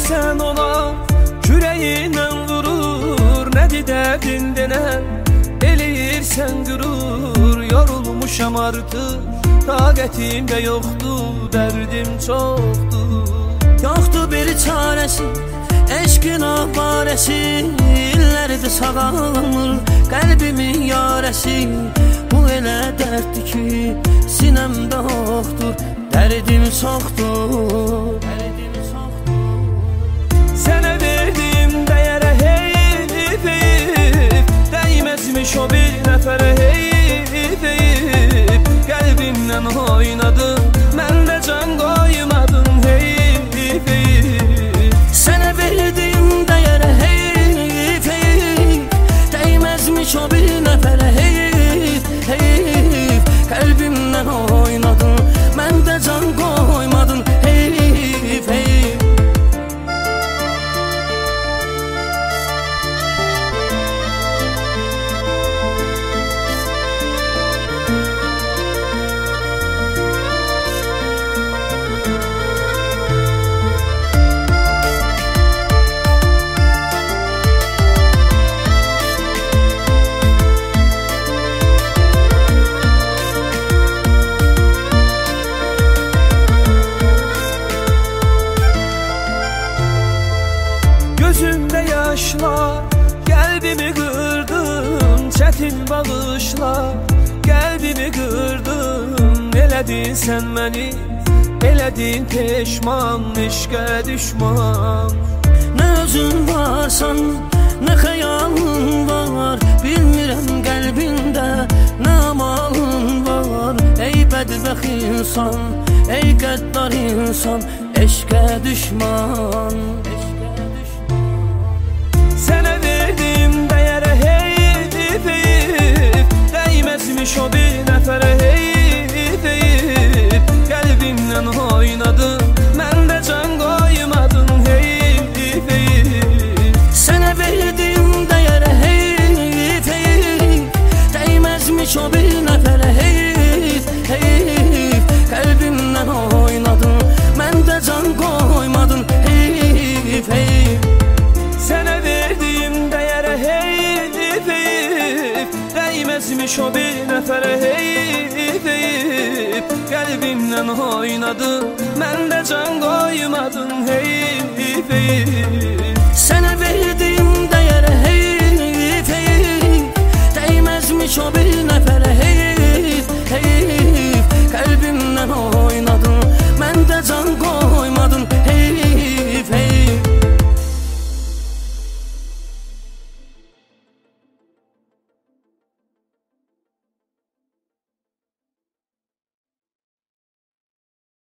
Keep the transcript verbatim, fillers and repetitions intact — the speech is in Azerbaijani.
verirsən ona, küreğindən vurur. Nədir dərdin denən, eləyirsən qürur. Yorulmuşam artıq, taqətim də yoxdur, dərdim çoxdur. Yoxdur bir çarəsi, eşqin avarəsi, illərdir sağalmır qəlbimin yarəsi. Bu elə dərddir ki, sinəmdə oxdur, dərdim çoxdur. Sənə verdim dəyərə heyif heyif, dəyməzmiş o bir nəfərə heyif heyif. Qəlbimdən oynadım, mən də can qoymadım heyif heyif. Sənə verdim dəyərə heyif heyif, dəyməzmiş o bir nəfərə heyif heyif. Qəlbimdən oynadım, mən də can qoymadım heyif heyif. Gözümdə yaşlar, qəlbimi qırdın. Çətin bağışlar, qəlbimi qırdın. Elədin sən məni, elədin peşman, eşqə düşman. Nə özün varsan, nə xəyalın var, bilmirəm qəlbində nə amalın var. Ey bədbəxt insan, ey qəddar insan, eşqə düşman. Sənə verdim dəyərə heyif heyif, dəyməzmiş o bir nəfərə heyif heyif. Qəlbimdən oynadım, mən də can qoymadım heyif heyif. Sənə verdim dəyərə heyif heyif, dəyməzmiş o bir nəfərə heyif heyif. Qəlbimdən oynadım, mən də can qoymadım heyif heyif. Sənə verdim dəyərə heyif heyif, dəyməzmiş o bir nəfərə heyif heyif. Qəlbimdən oynadım, mən də can qoymadım heyif heyif.